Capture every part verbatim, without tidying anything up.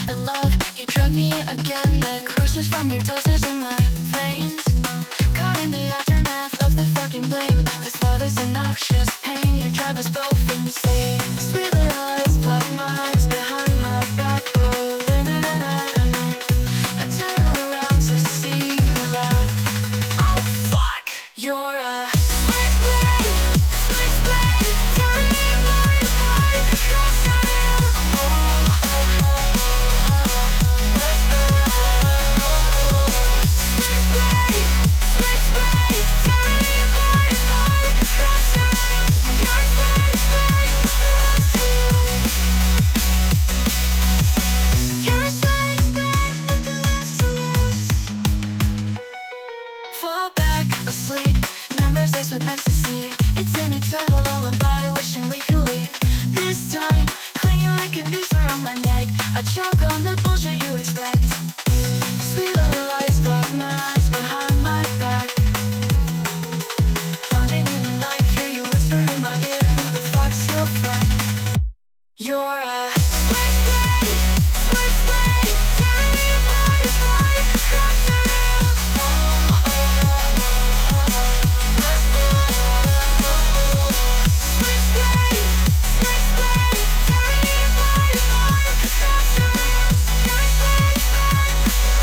and love. You drug me again, then cruises from your doses in my veins. Caught in the aftermath of the fucking blame. This love is a noxious pain, you drive us both insane. Sweet little eyes, black minds behind my back, pulling it at night. I turn around to see you laugh. Oh fuck, you're a switchblade, switchblade, turning my life across the hill. Switchblade, switchblade, turning my life across the hill. Your switchblade loves you. Your switchblade, nothing left to lose. Fall back asleep, numbers laced with ecstasy. It's an eternal lullaby, wishing we could leave. This time, clinging like a noose around my neck. I choke on the bullshit you expect. Sweet little lies, block my eyes behind my back. Haunting in the night, hear you whisper in my ear. Who the fuck's your friend? You're a switchblade, switchblade, turning my life across the hill. Switchblade, switchblade, turning my life across the hill. Your switchblade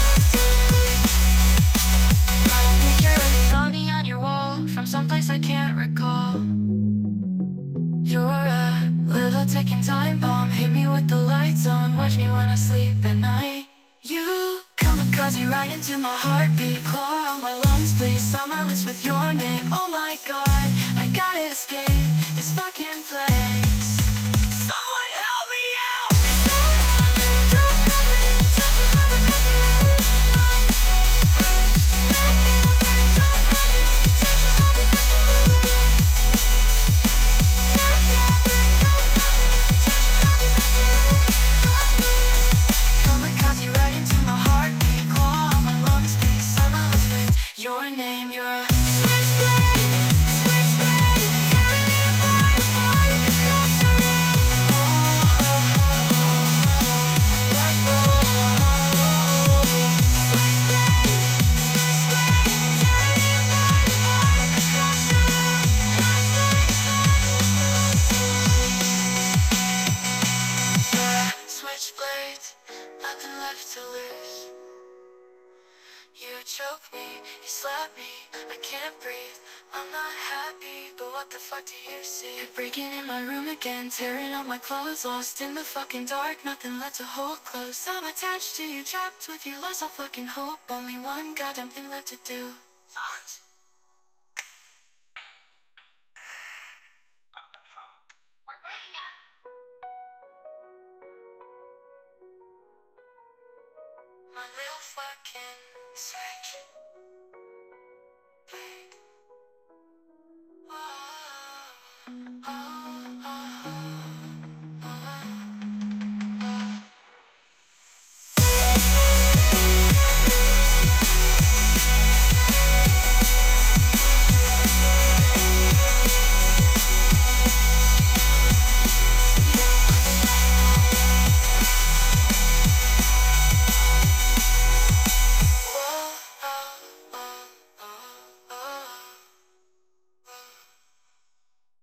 loves you. My picture of you hanging on your wall from someplace I can't recall. You're a little ticking time bomb. Hit me with the lights on, watch me when I sleep at night. You kamikaze right into my heartbeat. Claw on my lungs, please sign my lips with your name. Oh my god, I gotta escape this fucking place. Someone help me out. Don't come in, just remember kamikaze right into my heartbeat. Claw on my lungs, please sign my lips with your name. You're a switchblade, switchblade, turning my life across the hill. Switchblade, switchblade, turning my life across the hill. You're a switchblade, nothing left to lose. You choke me, you slap me, I can't breathe. I'm not happy, but what the fuck do you see? You're breaking in my room again, tearing out my clothes. Lost in the fucking dark, nothing left to hold close. I'm attached to you, trapped with you, lost all fucking hope. Only one goddamn thing left to do. My little fucking switch. Oh, oh.